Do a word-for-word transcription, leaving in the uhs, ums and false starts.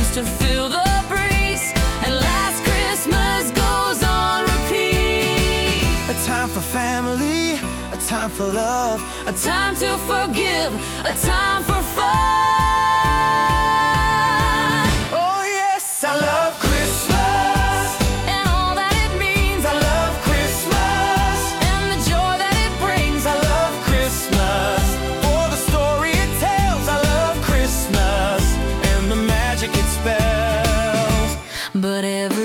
just to feel the breeze. And last Christmas goes on repeat. A time for family, a time for love, A time to forgive, a time for fun. oh yes, I love Christmas, And all that it means, I love Christmas, and the joy that it brings. I love Christmas, for the story it tells, I love Christmas, and the magic it spells. But every